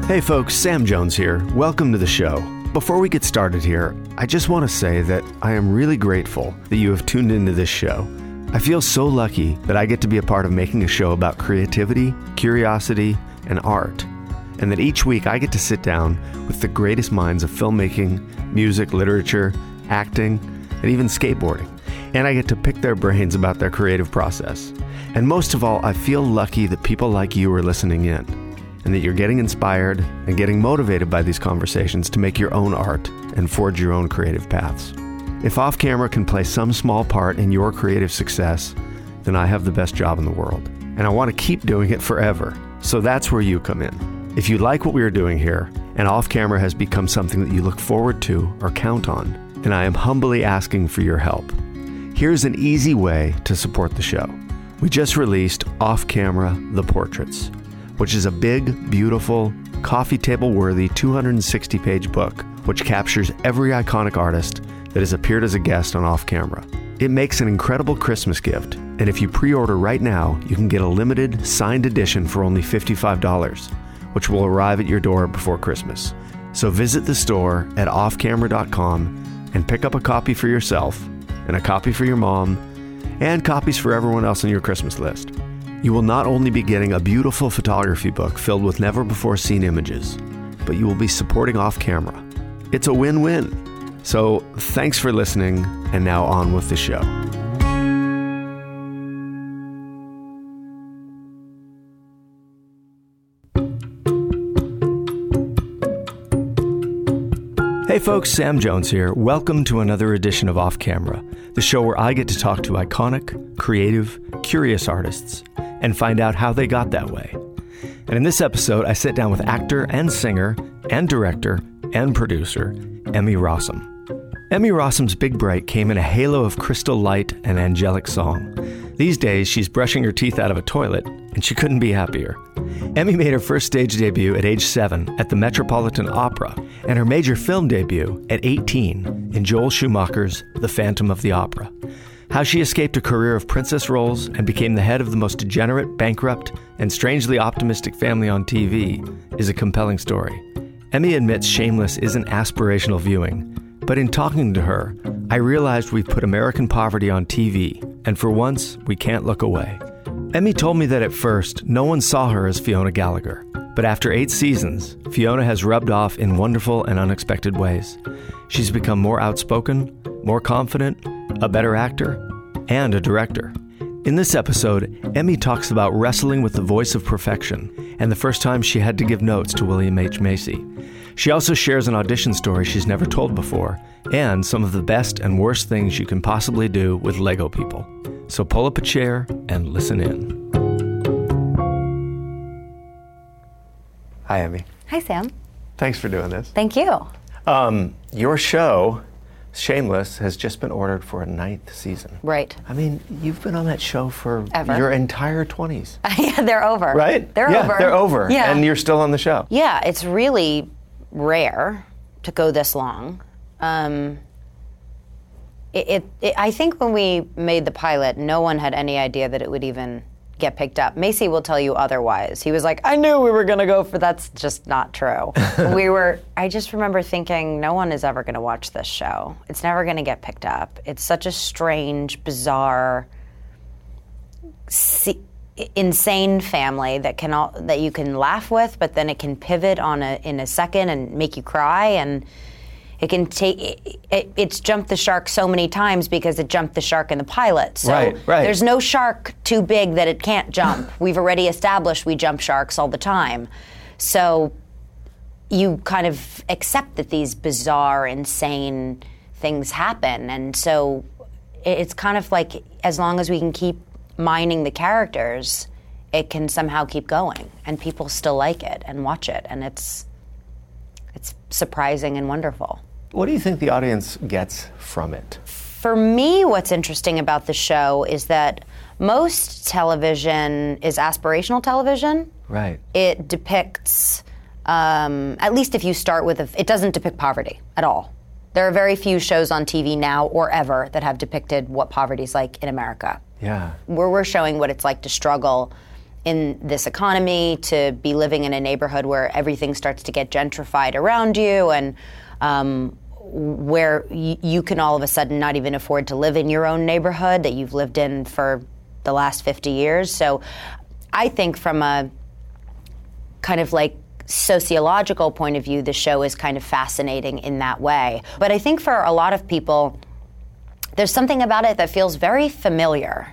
Hey folks, Sam Jones here. Welcome to the show. Before we get started here, I just want to say that I am really grateful that you have tuned into this show. I feel so lucky that I get to be a part of making a show about creativity, curiosity, and art, and that each week I get to sit down with the greatest minds of filmmaking, music, literature, acting, and even skateboarding. And I get to pick their brains about their creative process. And most of all, I feel lucky that people like you are listening in, and that you're getting inspired and getting motivated by these conversations to make your own art and forge your own creative paths. If Off Camera can play some small part in your creative success, then I have the best job in the world. And I want to keep doing it forever. So that's where you come in. If you like what we are doing here, and Off Camera has become something that you look forward to or count on, then I am humbly asking for your help. Here's an easy way to support the show. We just released Off Camera, The Portraits, which is a big, beautiful, coffee table-worthy 260-page book which captures every iconic artist that has appeared as a guest on Off Camera. It makes an incredible Christmas gift, and if you pre-order right now, you can get a limited, signed edition for only $55, which will arrive at your door before Christmas. So visit the store at offcamera.com and pick up a copy for yourself, and a copy for your mom, and copies for everyone else on your Christmas list. You will not only be getting a beautiful photography book filled with never-before-seen images, but you will be supporting Off Camera. It's a win-win. So thanks for listening, and now on with the show. Hey folks, Sam Jones here. Welcome to another edition of Off Camera, the show where I get to talk to iconic, creative, curious artists and find out how they got that way. And in this episode, I sit down with actor and singer and director and producer, Emmy Rossum. Emmy Rossum's big break came in a halo of crystal light and angelic song. These days, she's brushing her teeth out of a toilet, and she couldn't be happier. Emmy made her first stage debut at age 7 at the Metropolitan Opera, and her major film debut at 18 in Joel Schumacher's The Phantom of the Opera. How she escaped a career of princess roles and became the head of the most degenerate, bankrupt, and strangely optimistic family on TV is a compelling story. Emmy admits Shameless isn't aspirational viewing, but in talking to her, I realized we've put American poverty on TV, and for once, we can't look away. Emmy told me that at first, no one saw her as Fiona Gallagher, but after 8 seasons, Fiona has rubbed off in wonderful and unexpected ways. She's become more outspoken, more confident, a better actor, and a director. In this episode, Emmy talks about wrestling with the voice of perfection and the first time she had to give notes to William H. Macy. She also shares an audition story she's never told before and some of the best and worst things you can possibly do with Lego people. So pull up a chair and listen in. Hi, Emmy. Hi, Sam. Thanks for doing this. Thank you. Your show, Shameless, has just been ordered for a 9th season. Right. I mean, you've been on that show for your entire 20s. Yeah, they're over. Right? They're over. They're over. Yeah. And you're still on the show. Yeah, it's really rare to go this long. I think when we made the pilot, no one had any idea that it would even get picked up. Macy will tell you otherwise. He was like, I knew we were going to go for that's just not true. I just remember thinking, no one is ever going to watch this show. It's never going to get picked up. It's such a strange, bizarre, insane family that you can laugh with, but then it can pivot in a second and make you cry, and it can it's jumped the shark so many times because it jumped the shark in the pilot. So right. There's no shark too big that it can't jump. We've already established we jump sharks all the time. So you kind of accept that these bizarre, insane things happen. And so it's kind of like, as long as we can keep mining the characters, it can somehow keep going. And people still like it and watch it. And it's surprising and wonderful. What do you think the audience gets from it? For me, what's interesting about the show is that most television is aspirational television. Right. It depicts, at least if you start with, it doesn't depict poverty at all. There are very few shows on TV now or ever that have depicted what poverty is like in America. Yeah. Where we're showing what it's like to struggle in this economy, to be living in a neighborhood where everything starts to get gentrified around you, and where you can all of a sudden not even afford to live in your own neighborhood that you've lived in for the last 50 years. So I think from a kind of like sociological point of view, the show is kind of fascinating in that way. But I think for a lot of people, there's something about it that feels very familiar.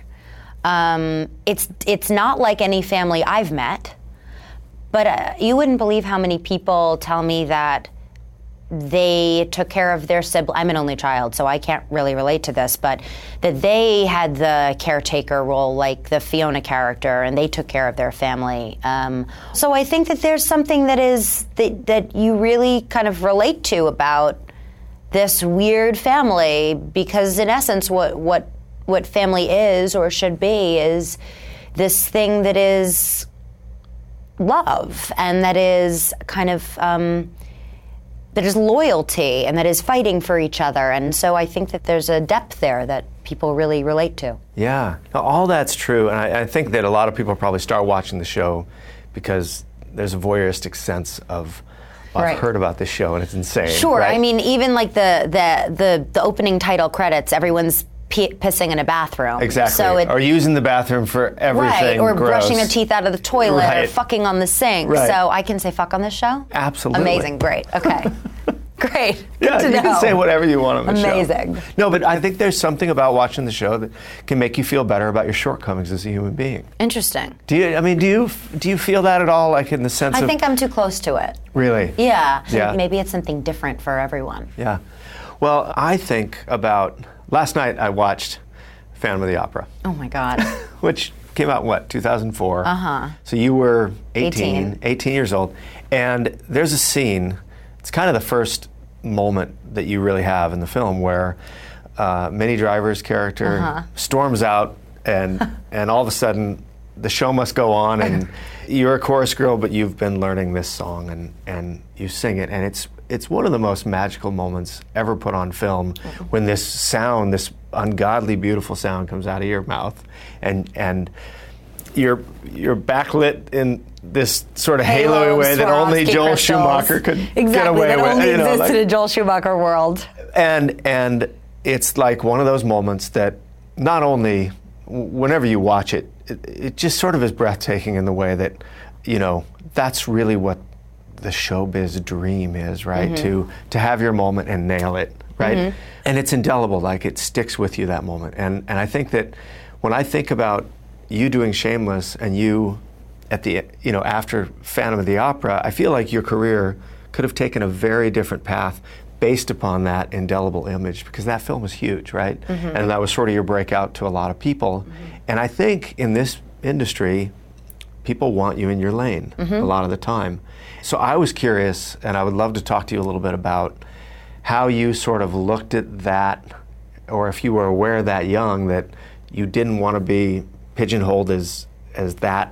It's not like any family I've met, but you wouldn't believe how many people tell me that they took care of their sibling. I'm an only child, so I can't really relate to this, but that they had the caretaker role, like the Fiona character, and they took care of their family. So I think that there's something that you really kind of relate to about this weird family, because in essence, what family is or should be is this thing that is love, and that is kind of that is loyalty, and that is fighting for each other. And so I think that there's a depth there that people really relate to. Yeah, all that's true. And I think that a lot of people probably start watching the show because there's a voyeuristic sense of, I've heard about this show and it's insane. Sure, right? I mean, even like the opening title credits, everyone's pissing in a bathroom. Exactly. So or using the bathroom for everything. Right, or gross. brushing their teeth out of the toilet, right. or fucking on the sink. Right. So I can say fuck on this show? Absolutely. Amazing, great, okay. Great, good Yeah, to you know. can say whatever you want on the show. Amazing. No, but I think there's something about watching the show that can make you feel better about your shortcomings as a human being. Interesting. Do you feel that at all, like in the sense of... I think I'm too close to it. Really? Yeah. Yeah. Maybe it's something different for everyone. Yeah. Well, I think about... Last night I watched Phantom of the Opera. Oh my God. Which came out, what, 2004? Uh-huh. So you were 18 years old. And there's a scene, it's kind of the first moment that you really have in the film where Minnie Driver's character storms out and all of a sudden the show must go on, and you're a chorus girl, but you've been learning this song and you sing it, and it's one of the most magical moments ever put on film when this sound, this ungodly beautiful sound comes out of your mouth, and you're backlit in this sort of halo way that only Joel Schumacher could get away that with. Only exists in a Joel Schumacher world. And it's like one of those moments that not only, whenever you watch it, it just sort of is breathtaking in the way that, that's really what the showbiz dream is, right? Mm-hmm. To have your moment and nail it, right? Mm-hmm. And it's indelible, like it sticks with you, that moment. And I think that when I think about you doing Shameless and you at the, after Phantom of the Opera, I feel like your career could have taken a very different path based upon that indelible image, because that film was huge, right? Mm-hmm. And that was sort of your breakout to a lot of people. Mm-hmm. And I think in this industry, people want you in your lane a lot of the time. So I was curious, and I would love to talk to you a little bit about how you sort of looked at that, or if you were aware that young that you didn't want to be pigeonholed as that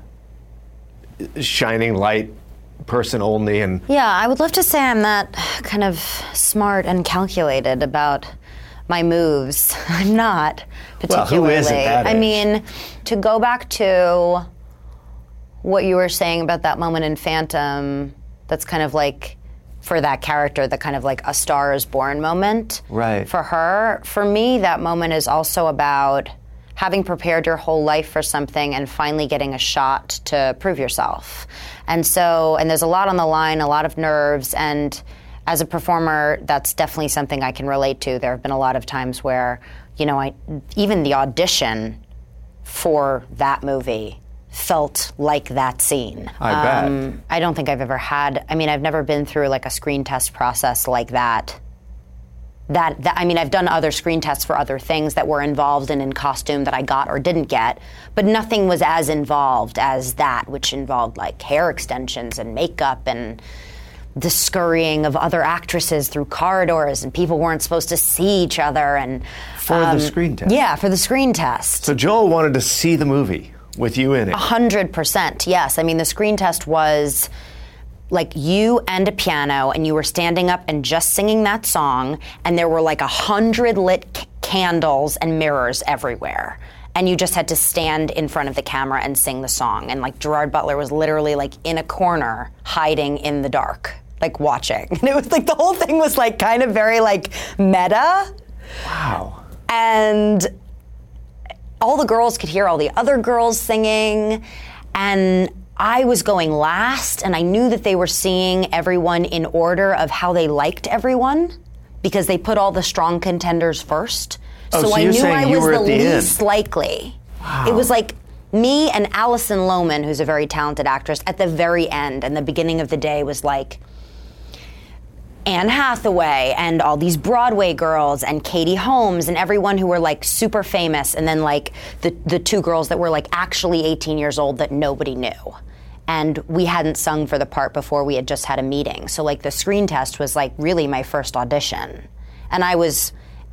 shining light person only. And yeah, I would love to say I'm that kind of smart and calculated about my moves. I'm not particularly. Well, who isn't that age? I mean, to go back to what you were saying about that moment in Phantom, that's kind of like, for that character, the kind of like A Star Is Born moment. Right. For her, for me, that moment is also about having prepared your whole life for something and finally getting a shot to prove yourself. And there's a lot on the line, a lot of nerves, and as a performer, that's definitely something I can relate to. There have been a lot of times where, even the audition for that movie felt like that scene. I bet. I don't think I've ever had, I've never been through like a screen test process like that. I've done other screen tests for other things that were involved in costume that I got or didn't get, but nothing was as involved as that, which involved like hair extensions and makeup and the scurrying of other actresses through corridors, and people weren't supposed to see each other. And for the screen test? Yeah, for the screen test. So Joel wanted to see the movie with you in it? 100%, yes. The screen test was like you and a piano, and you were standing up and just singing that song, and there were like 100 lit candles and mirrors everywhere. and you just had to stand in front of the camera and sing the song. And like Gerard Butler was literally like in a corner, hiding in the dark, like watching. And it was like the whole thing was like kind of very like meta. Wow. And all the girls could hear all the other girls singing, and I was going last, and I knew that they were seeing everyone in order of how they liked everyone, because they put all the strong contenders first. So I knew I was the least likely. Wow. It was like me and Alison Lohman, who's a very talented actress, at the very end, and the beginning of the day was like Anne Hathaway and all these Broadway girls and Katie Holmes and everyone who were like super famous, and then like the two girls that were like actually 18 years old that nobody knew. And we hadn't sung for the part before, we had just had a meeting. So like the screen test was like really my first audition. And I was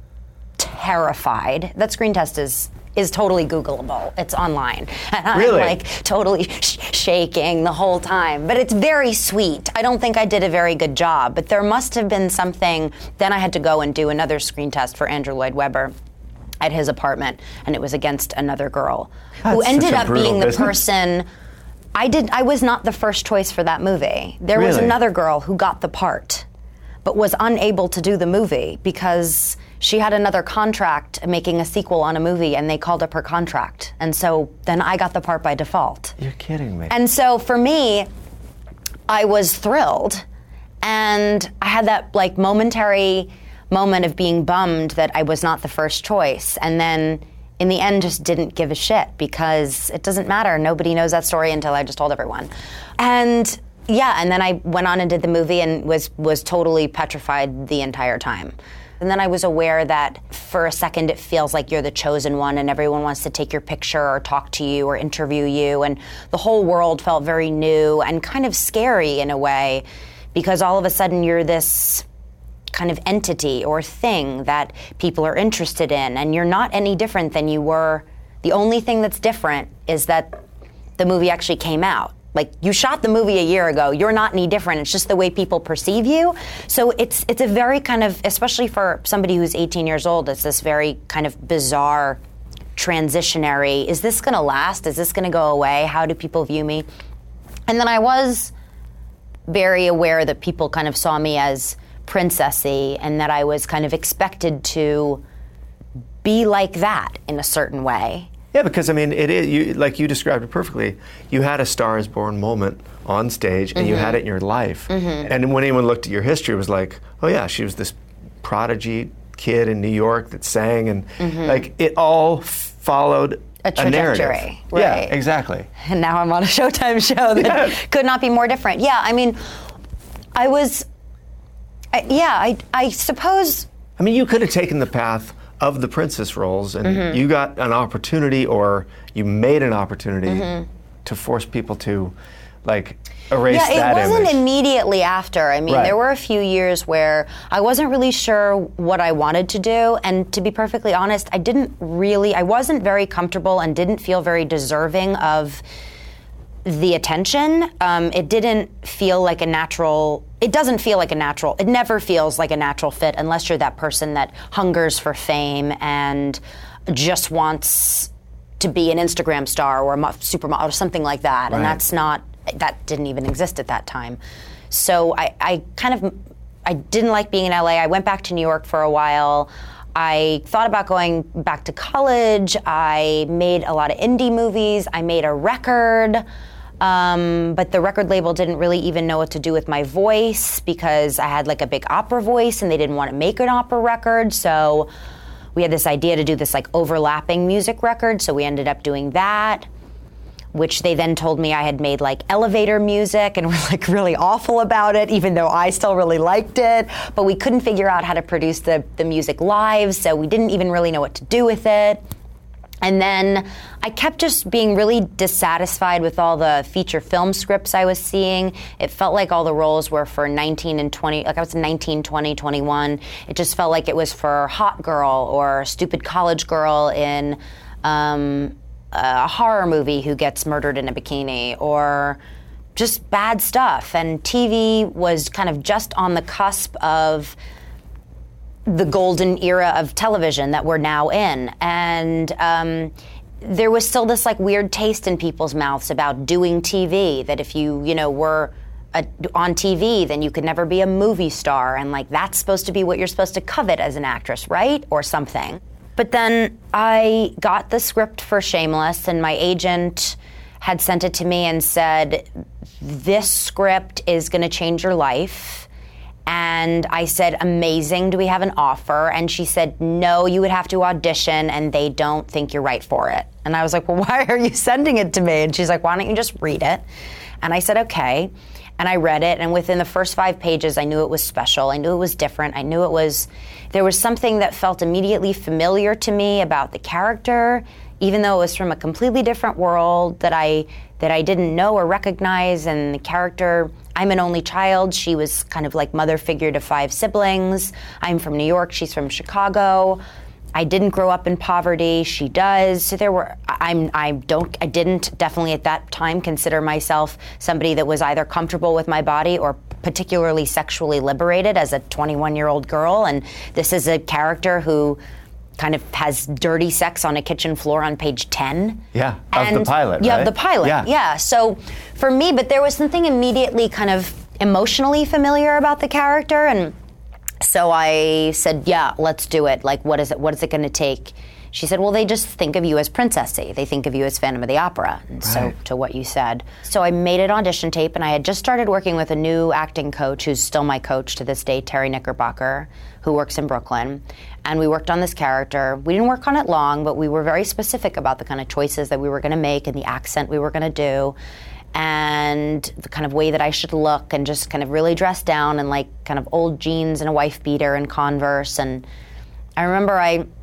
terrified. That screen test is totally Googleable. It's online. And Really? I'm like totally shaking the whole time. But it's very sweet. I don't think I did a very good job, but there must have been something. Then I had to go and do another screen test for Andrew Lloyd Webber at his apartment, and it was against another girl who That's ended such a up brutal being the business. person. I was not the first choice for that movie. There was Really? another girl who got the part, but was unable to do the movie because she had another contract making a sequel on a movie, and they called up her contract. And so then I got the part by default. You're kidding me. And so for me, I was thrilled, and I had that like momentary moment of being bummed that I was not the first choice, and then in the end just didn't give a shit, because it doesn't matter. Nobody knows that story until I just told everyone. And yeah, and then I went on and did the movie and was totally petrified the entire time. And then I was aware that for a second it feels like you're the chosen one and everyone wants to take your picture or talk to you or interview you, and the whole world felt very new and kind of scary in a way, because all of a sudden you're this kind of entity or thing that people are interested in, and you're not any different than you were. The only thing that's different is that the movie actually came out. Like, you shot the movie a year ago, you're not any different, it's just the way people perceive you. So it's a very kind of, especially for somebody who's 18 years old, it's this very kind of bizarre, transitionary, is this gonna last? Is this gonna go away? How do people view me? And then I was very aware that people kind of saw me as princessy, and that I was kind of expected to be like that in a certain way. Yeah, because I mean, it is, you, like you described it perfectly. You had a Star is Born moment on stage, and you had it in your life. And when anyone looked at your history, it was like, oh yeah, she was this prodigy kid in New York that sang, and like it all followed A narrative. trajectory, Yeah, right. exactly. And now I'm on a Showtime show that could not be more different. Yeah, I mean, I suppose. I mean, you could have taken the path of the princess roles, and you got an opportunity, or you made an opportunity to force people to, like, erase that Yeah, it wasn't image. immediately after. I mean, Right. there were a few years where I wasn't really sure what I wanted to do, and to be perfectly honest, I wasn't very comfortable and didn't feel very deserving of the attention. It didn't feel like a natural. It doesn't feel like a natural. It never feels like a natural fit unless you're that person that hungers for fame and just wants to be an Instagram star or a supermodel or something like that. And Right. that didn't even exist at that time. So I didn't like being in LA. I went back to New York for a while. I thought about going back to college. I made a lot of indie movies. I made a record. But the record label didn't really even know what to do with my voice, because I had like a big opera voice and they didn't want to make an opera record. So we had this idea to do this like overlapping music record. So we ended up doing that, which they then told me I had made like elevator music and were like really awful about it, even though I still really liked it. But we couldn't figure out how to produce the music live, so we didn't even really know what to do with it. And then I kept just being really dissatisfied with all the feature film scripts I was seeing. It felt like all the roles were for 19 and 20, like I was 19, 20, 21. It just felt like it was for hot girl or stupid college girl in a horror movie who gets murdered in a bikini, or just bad stuff. And TV was kind of just on the cusp of the golden era of television that we're now in. And there was still this like weird taste in people's mouths about doing TV, that if you were on TV, then you could never be a movie star, and like that's supposed to be what you're supposed to covet as an actress, right? Or something. But then I got the script for Shameless, and my agent had sent it to me and said, this script is going to change your life. And I said, amazing, do we have an offer? And she said, no, you would have to audition and they don't think you're right for it. And I was like, well, why are you sending it to me? And she's like, why don't you just read it? And I said, okay. And I read it, and within the first 5 pages, I knew it was special. I knew it was different. I knew there was something that felt immediately familiar to me about the character, even though it was from a completely different world that I didn't know or recognize. And the character, I'm an only child. She was kind of like mother figure to 5 siblings. I'm from New York. She's from Chicago. I didn't grow up in poverty. She does. So I didn't definitely at that time consider myself somebody that was either comfortable with my body or particularly sexually liberated as a 21-year-old girl. And this is a character who kind of has dirty sex on a kitchen floor on page 10. Yeah, of the pilot, yeah, right? The pilot, yeah. So for me, but there was something immediately kind of emotionally familiar about the character, and so I said, yeah, let's do it. Like, what is it going to take? She said, well, they just think of you as princessy. They think of you as Phantom of the Opera. And so, to what you said. So I made an audition tape, and I had just started working with a new acting coach who's still my coach to this day, Terry Knickerbocker, who works in Brooklyn. And we worked on this character. We didn't work on it long, but we were very specific about the kind of choices that we were going to make and the accent we were going to do, and the kind of way that I should look, and just kind of really dress down in like kind of old jeans and a wife beater and Converse. And I remember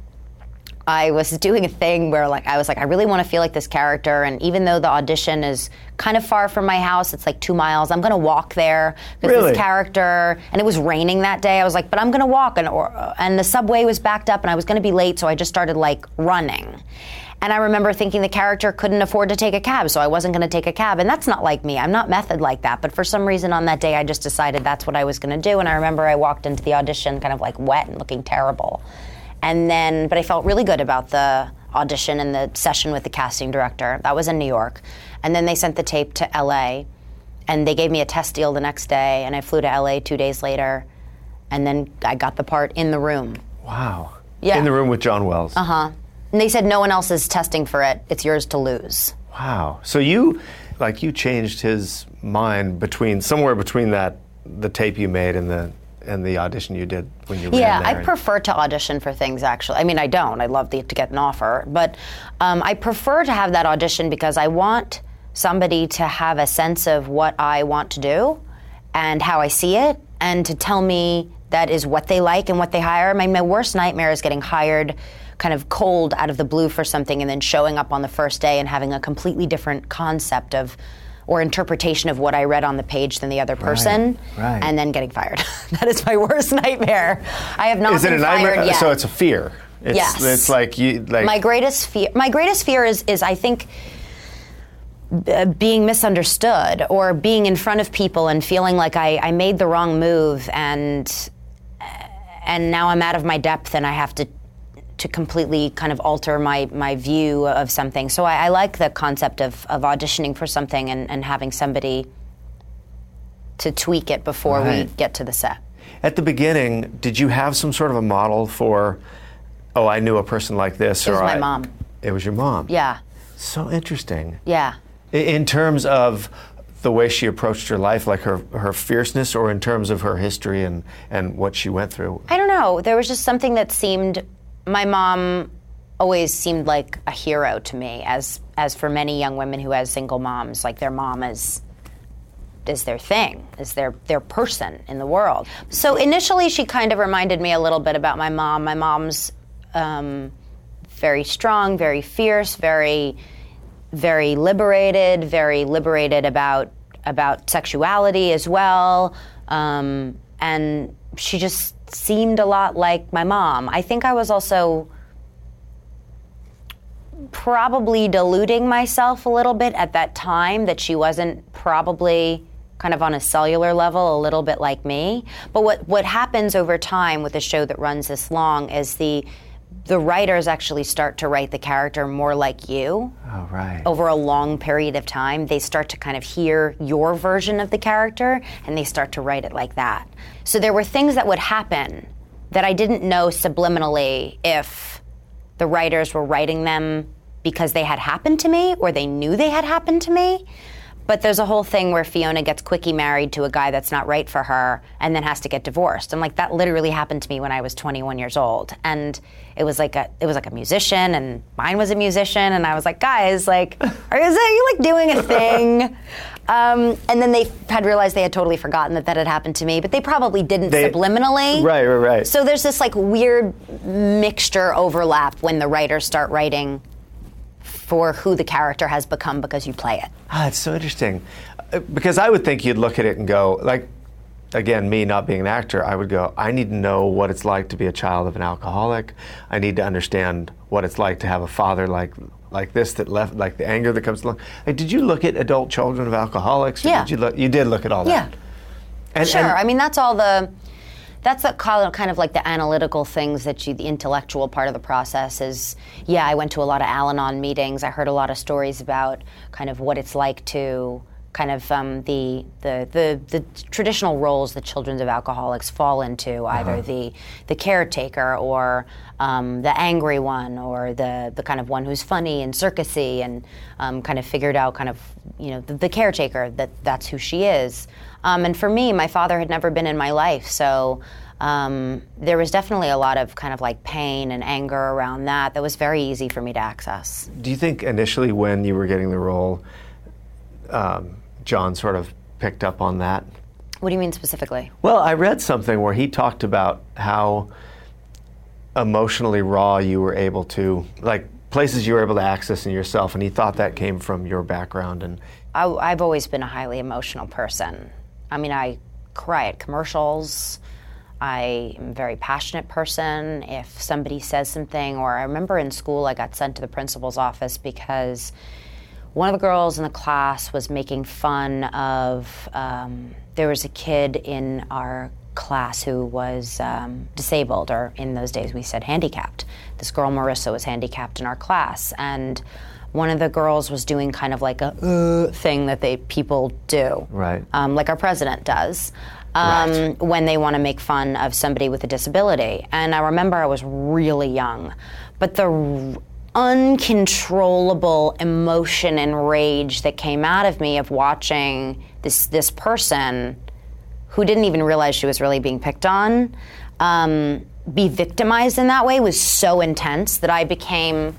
I was doing a thing where I was like, I really want to feel like this character, and even though the audition is kind of far from my house, it's like 2 miles, I'm going to walk there because this character, and it was raining that day, I was like, but I'm going to walk, and the subway was backed up and I was going to be late, so I just started like running. And I remember thinking the character couldn't afford to take a cab, so I wasn't going to take a cab. And that's not like me. I'm not method like that. But for some reason on that day, I just decided that's what I was going to do. And I remember I walked into the audition kind of like wet and looking terrible. But I felt really good about the audition and the session with the casting director. That was in New York. And then they sent the tape to LA. And they gave me a test deal the next day. And I flew to LA 2 days later. And then I got the part in the room. Wow. Yeah. In the room with John Wells. Uh-huh. And they said no one else is testing for it. It's yours to lose. Wow. So you changed his mind somewhere between the tape you made and the audition you did when you ran there. Yeah, I prefer to audition for things, actually. I mean, I don't. I'd love to get an offer. But I prefer to have that audition because I want somebody to have a sense of what I want to do and how I see it, and to tell me that is what they like and what they hire. My worst nightmare is getting hired kind of cold out of the blue for something and then showing up on the first day and having a completely different concept of or interpretation of what I read on the page than the other person, right. And then getting fired. That is my worst nightmare. I have not been fired yet. Is it a nightmare? So it's a fear. Yes. It's like you like. My greatest fear is I think being misunderstood or being in front of people and feeling like I made the wrong move and now I'm out of my depth and I have to completely kind of alter my view of something. So I like the concept of auditioning for something and having somebody to tweak it before we get to the set. At the beginning, did you have some sort of a model for, I knew a person like this? It was my mom. It was your mom? Yeah. So interesting. Yeah. In terms of the way she approached her life, like her fierceness, or in terms of her history and what she went through? I don't know. There was just something that seemed... My mom always seemed like a hero to me, as for many young women who have single moms, like their mom is their thing, is their person in the world. So initially she kind of reminded me a little bit about my mom. My mom's very strong, very fierce, very, very liberated about sexuality as well. And she just seemed a lot like my mom. I think I was also probably deluding myself a little bit at that time that she wasn't probably kind of on a cellular level a little bit like me. But what happens over time with a show that runs this long is the the writers actually start to write the character more like you. Oh, right. Over a long period of time, they start to kind of hear your version of the character, and they start to write it like that. So there were things that would happen that I didn't know subliminally if the writers were writing them because they had happened to me or they knew they had happened to me. But there's a whole thing where Fiona gets quickie married to a guy that's not right for her and then has to get divorced. And like that literally happened to me when I was 21 years old. And it was like a musician, and mine was a musician, and I was like, guys, like, are you like doing a thing? And then they had realized they had totally forgotten that had happened to me, but they probably didn't subliminally. Right. So there's this like weird mixture overlap when the writers start writing for who the character has become because you play it. It's so interesting. Because I would think you'd look at it and go, like, again, me not being an actor, I would go, I need to know what it's like to be a child of an alcoholic. I need to understand what it's like to have a father like this that left, like the anger that comes along. Like, did you look at adult children of alcoholics? Yeah. You did look at all that? Yeah. Sure. I mean, that's the kind of like the analytical things that the intellectual part of the process is. Yeah, I went to a lot of Al-Anon meetings. I heard a lot of stories about kind of what it's like to kind of the traditional roles that children of alcoholics fall into, either the caretaker or the angry one, or the kind of one who's funny and circusy and kind of figured out kind of, you know, the caretaker, that's who she is. And for me, my father had never been in my life, so there was definitely a lot of kind of like pain and anger around that was very easy for me to access. Do you think initially when you were getting the role, John sort of picked up on that? What do you mean specifically? Well, I read something where he talked about how emotionally raw you were able to, like places you were able to access in yourself, and he thought that came from your background. And I've always been a highly emotional person. I mean, I cry at commercials. I am a very passionate person. If somebody says something, or I remember in school I got sent to the principal's office because one of the girls in the class was making fun of, there was a kid in our class who was disabled, or in those days we said handicapped. This girl, Marissa, was handicapped in our class, and one of the girls was doing kind of like a thing that people do, right? Like our president does, right. When they want to make fun of somebody with a disability. And I remember I was really young, but the uncontrollable emotion and rage that came out of me of watching this person who didn't even realize she was really being picked on be victimized in that way was so intense that I became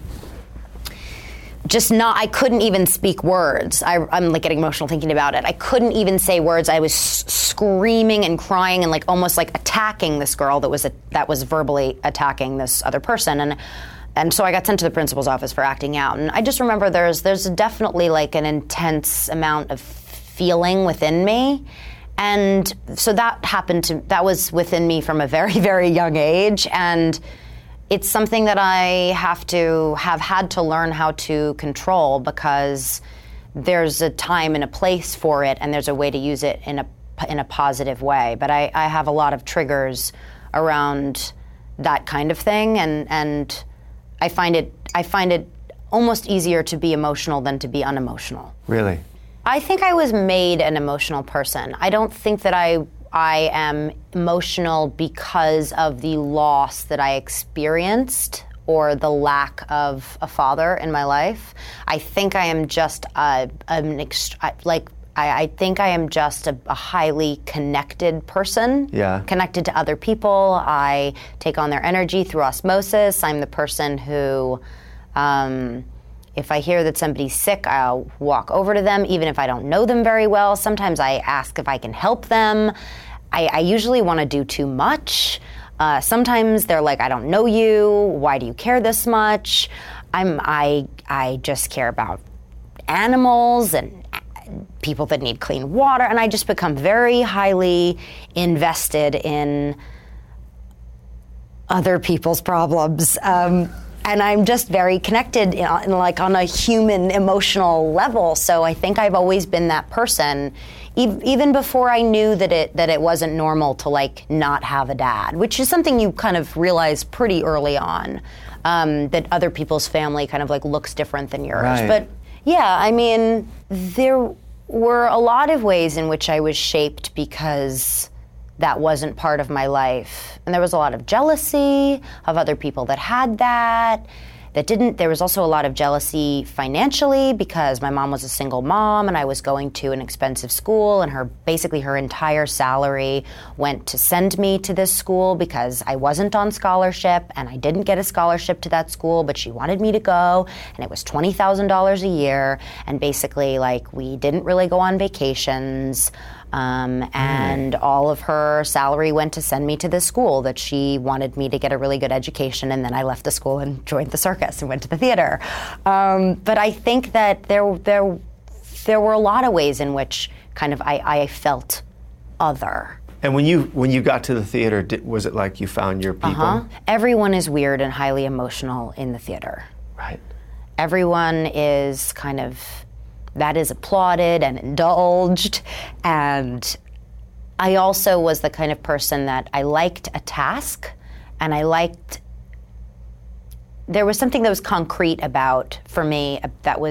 I couldn't even speak words. I'm like getting emotional thinking about it. I couldn't even say words. I was screaming and crying and like almost like attacking this girl that was verbally attacking this other person. And so I got sent to the principal's office for acting out. And I just remember there's definitely like an intense amount of feeling within me. And so that was within me from a very, very young age. And it's something that I have had to learn how to control, because there's a time and a place for it, and there's a way to use it in a positive way. But I have a lot of triggers around that kind of thing, and I find it almost easier to be emotional than to be unemotional. Really? I think I was made an emotional person. I don't think that I am emotional because of the loss that I experienced or the lack of a father in my life. I think I am just I think I am just a highly connected person. Yeah. Connected to other people. I take on their energy through osmosis. I'm the person who, if I hear that somebody's sick, I'll walk over to them, even if I don't know them very well. Sometimes I ask if I can help them. I usually want to do too much. Sometimes they're like, I don't know you. Why do you care this much? I just care about animals and people that need clean water, and I just become very highly invested in other people's problems. And I'm just very connected like on a human emotional level. So I think I've always been that person, even before I knew that it wasn't normal to like not have a dad, which is something you kind of realize pretty early on, that other people's family kind of like looks different than yours. Right. But yeah, I mean, there were a lot of ways in which I was shaped because that wasn't part of my life. And there was a lot of jealousy of other people that had that didn't. There was also a lot of jealousy financially because my mom was a single mom and I was going to an expensive school, and basically her entire salary went to send me to this school because I wasn't on scholarship and I didn't get a scholarship to that school, but she wanted me to go, and it was $20,000 a year, and basically like we didn't really go on vacations. And all of her salary went to send me to this school that she wanted me to get a really good education, and then I left the school and joined the circus and went to the theater. But I think that there were a lot of ways in which kind of I felt other. And when you got to the theater, was it like you found your people? Everyone is weird and highly emotional in the theater. Right. Everyone is kind of... that is applauded and indulged. And I also was the kind of person that I liked a task, and there was something that was concrete about, for me, that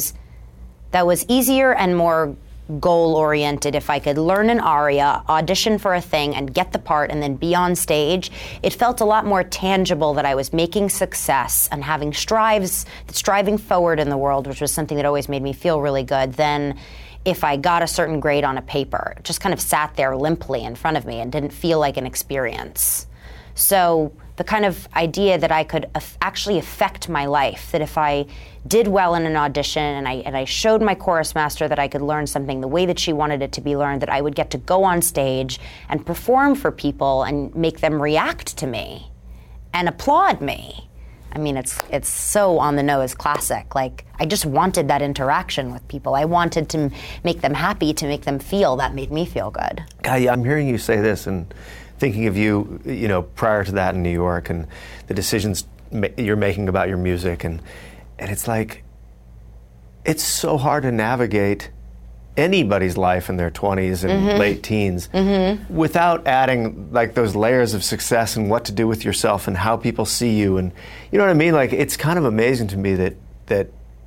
was easier and more goal-oriented. If I could learn an aria, audition for a thing, and get the part, and then be on stage, it felt a lot more tangible that I was making success and having striving forward in the world, which was something that always made me feel really good, than if I got a certain grade on a paper. It just kind of sat there limply in front of me and didn't feel like an experience. So the kind of idea that I could actually affect my life, that if I did well in an audition and I showed my chorus master that I could learn something the way that she wanted it to be learned, that I would get to go on stage and perform for people and make them react to me and applaud me. I mean, it's so on the nose classic. Like, I just wanted that interaction with people. I wanted to make them happy, to make them feel. That made me feel good. I'm hearing you say this and thinking of you, prior to that in New York and the decisions you're making about your music, and it's like, it's so hard to navigate anybody's life in their 20s and late teens without adding like those layers of success and what to do with yourself and how people see you, and you know what I mean? Like, it's kind of amazing to me that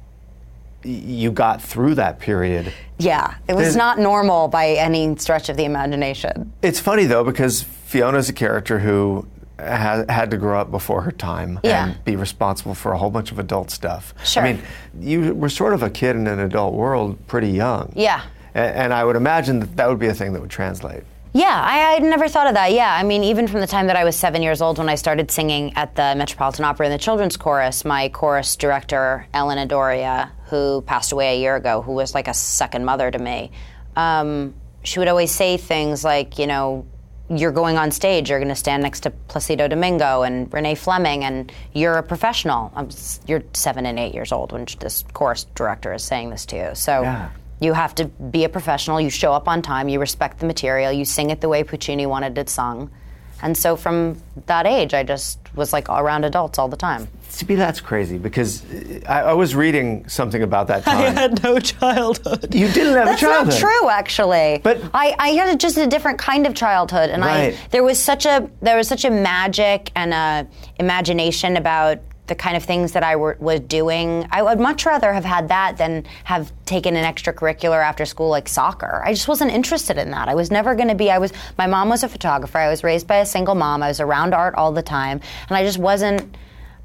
you got through that period. Yeah, it was not normal by any stretch of the imagination. It's funny though, because Fiona's a character who had to grow up before her time and be responsible for a whole bunch of adult stuff. Sure. I mean, you were sort of a kid in an adult world pretty young. Yeah. And I would imagine that would be a thing that would translate. Yeah, I'd never thought of that. Yeah, I mean, even from the time that I was 7 years old when I started singing at the Metropolitan Opera in the children's chorus, my chorus director, Ellen Adoria, who passed away a year ago, who was like a second mother to me, she would always say things like, you're going on stage, you're going to stand next to Placido Domingo and Renee Fleming, and you're a professional. You're 7 and 8 years old when this chorus director is saying this to you. So you have to be a professional, you show up on time, you respect the material, you sing it the way Puccini wanted it sung. And so from that age, I just was like around adults all the time. See, that's crazy, because I was reading something about that time. I had no childhood. You didn't have a childhood. That's not true, actually. But I had just a different kind of childhood, and there was such a magic and a imagination about the kind of things that I was doing. I would much rather have had that than have taken an extracurricular after school like soccer. I just wasn't interested in that. I was never going to be. My mom was a photographer. I was raised by a single mom. I was around art all the time, and I wasn't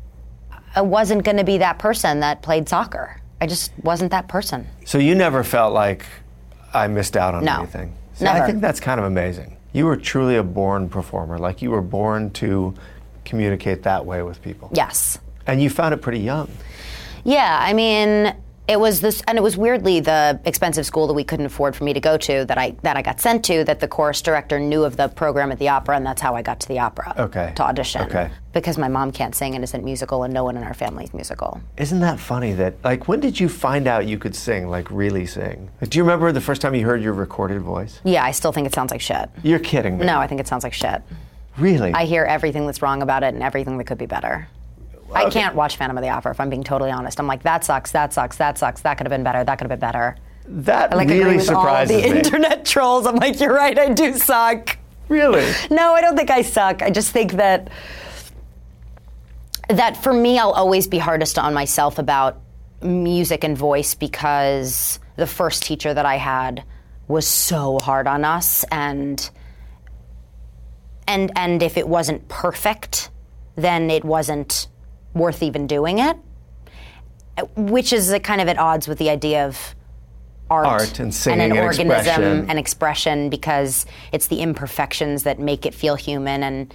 going to be that person that played soccer. I just wasn't that person. So you never felt like I missed out on anything? See, never. I think that's kind of amazing. You were truly a born performer. Like, you were born to communicate that way with people. Yes. And you found it pretty young. Yeah, I mean, it was this, and it was weirdly the expensive school that we couldn't afford for me to go to that I got sent to, that the chorus director knew of the program at the opera, and that's how I got to the opera to audition. Okay. Because my mom can't sing and isn't musical, and no one in our family is musical. Isn't that funny that, like, when did you find out you could sing, like really sing? Like, do you remember the first time you heard your recorded voice? Yeah, I still think it sounds like shit. You're kidding me. No, I think it sounds like shit. Really? I hear everything that's wrong about it and everything that could be better. I can't watch Phantom of the Opera if I'm being totally honest. I'm like, that sucks, that sucks, that sucks, that could have been better, that could have been better. That I agree really with surprises all the me. internet trolls. I'm like, you're right, I do suck. Really? No, I don't think I suck. I just think that for me, I'll always be hardest on myself about music and voice because the first teacher that I had was so hard on us, and if it wasn't perfect, then it wasn't worth even doing it, which is kind of at odds with the idea of art and singing and an and organism expression. and expression, because it's the imperfections that make it feel human. And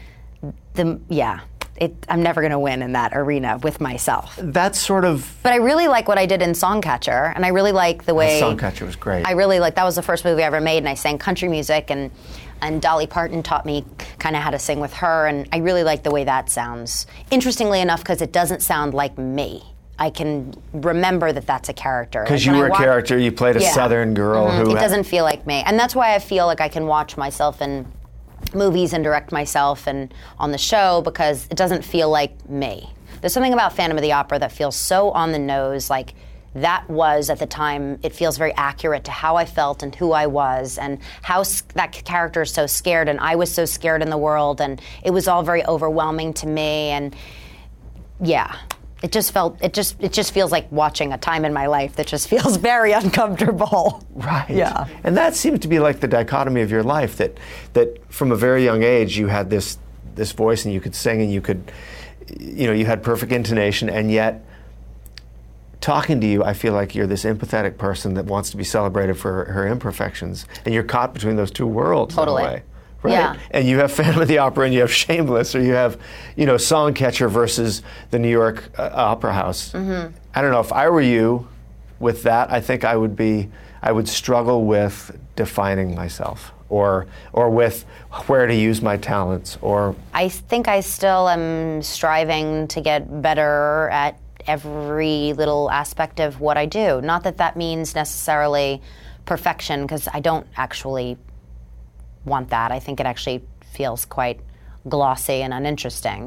I'm never going to win in that arena with myself. That's sort of... But I really like what I did in Songcatcher, and I really like the way... Songcatcher was great. I really like, that was the first movie I ever made, and I sang country music, and Dolly Parton taught me kind of how to sing with her, and I really like the way that sounds. Interestingly enough, because it doesn't sound like me. I can remember that that's a character. Because you were a character, you played a Southern girl who... It doesn't feel like me. And that's why I feel like I can watch myself in movies and direct myself and on the show, because it doesn't feel like me. There's something about Phantom of the Opera that feels so on the nose, like that was, at the time, it feels very accurate to how I felt and who I was, and how that character is so scared, and I was so scared in the world, and it was all very overwhelming to me, and yeah. It just feels like watching a time in my life that just feels very uncomfortable. Right. Yeah. And that seemed to be like the dichotomy of your life, that from a very young age you had this voice and you could sing and you could, you had perfect intonation, and yet talking to you, I feel like you're this empathetic person that wants to be celebrated for her imperfections, and you're caught between those two worlds. Totally. In a way. Right? Yeah. And you have Phantom of the Opera and you have Shameless, or you have, Songcatcher versus the New York Opera House. Mm-hmm. I don't know, if I were you with that, I think I would struggle with defining myself or with where to use my talents, or... I think I still am striving to get better at every little aspect of what I do. Not that means necessarily perfection, because I don't actually want that. I think it actually feels quite glossy and uninteresting.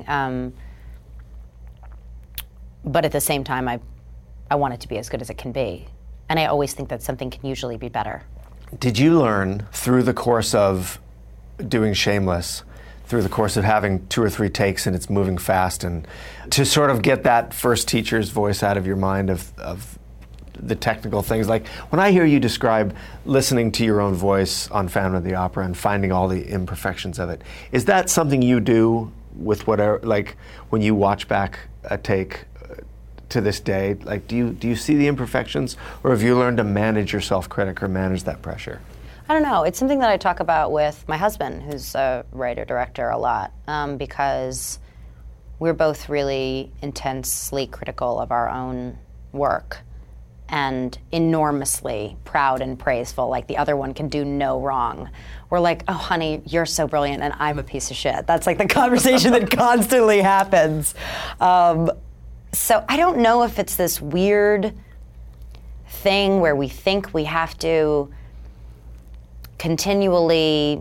But at the same time, I want it to be as good as it can be. And I always think that something can usually be better. Did you learn through the course of doing Shameless, through the course of having 2 or 3 takes and it's moving fast, and to sort of get that first teacher's voice out of your mind of the technical things? Like, when I hear you describe listening to your own voice on Phantom of the Opera and finding all the imperfections of it, is that something you do with whatever, like when you watch back a take to this day? Like, do you see the imperfections, or have you learned to manage your self-critic or manage that pressure? I don't know. It's something that I talk about with my husband, who's a writer-director, a lot, because we're both really intensely critical of our own work and enormously proud and praiseful, like the other one can do no wrong. We're like, oh, honey, you're so brilliant, and I'm a piece of shit. That's like the conversation that constantly happens. So I don't know if it's this weird thing where we think we have to continually,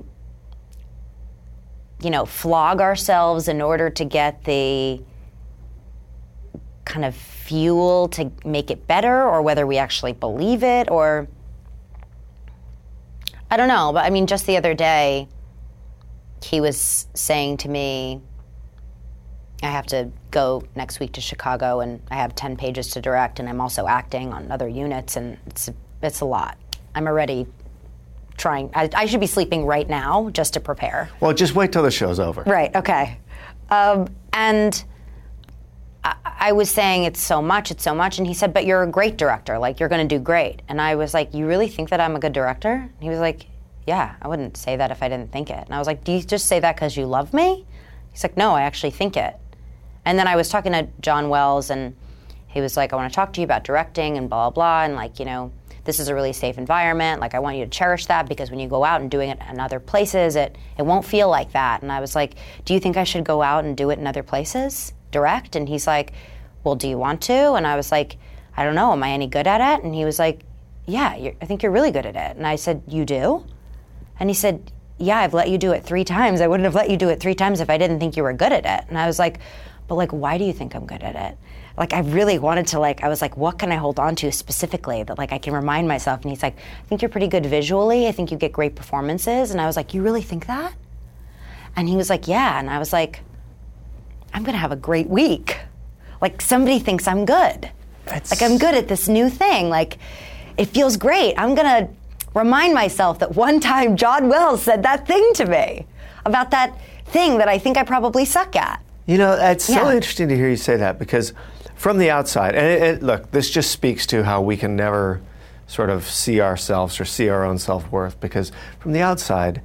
flog ourselves in order to get the kind of fuel to make it better, or whether we actually believe it, or I don't know. But I mean, just the other day, he was saying to me, I have to go next week to Chicago, and I have 10 pages to direct, and I'm also acting on other units, and it's a lot. I'm already trying. I should be sleeping right now just to prepare. Well, just wait till the show's over. Right, okay. And I was saying it's so much, and he said, but you're a great director, like, you're going to do great. And I was like, you really think that I'm a good director? And he was like, yeah, I wouldn't say that if I didn't think it. And I was like, do you just say that because you love me? He's like, no, I actually think it. And then I was talking to John Wells, and he was like, I want to talk to you about directing and blah, blah, blah, and like, this is a really safe environment. Like, I want you to cherish that, because when you go out and doing it in other places, it won't feel like that. And I was like, do you think I should go out and do it in other places, direct? And he's like, well, do you want to? And I was like, I don't know, am I any good at it? And he was like, yeah, I think you're really good at it. And I said, you do? And he said, yeah, I've let you do it 3 times. I wouldn't have let you do it 3 times if I didn't think you were good at it. And I was like, but like, why do you think I'm good at it? Like, I really wanted to, like, I was like, what can I hold on to specifically that, like, I can remind myself? And he's like, I think you're pretty good visually. I think you get great performances. And I was like, you really think that? And he was like, yeah. And I was like, I'm going to have a great week. Like, somebody thinks I'm good. Like, I'm good at this new thing. Like, it feels great. I'm going to remind myself that one time John Wells said that thing to me about that thing that I think I probably suck at. You know, it's so interesting to hear you say that, because from the outside, and look, this just speaks to how we can never sort of see ourselves or see our own self-worth, because from the outside,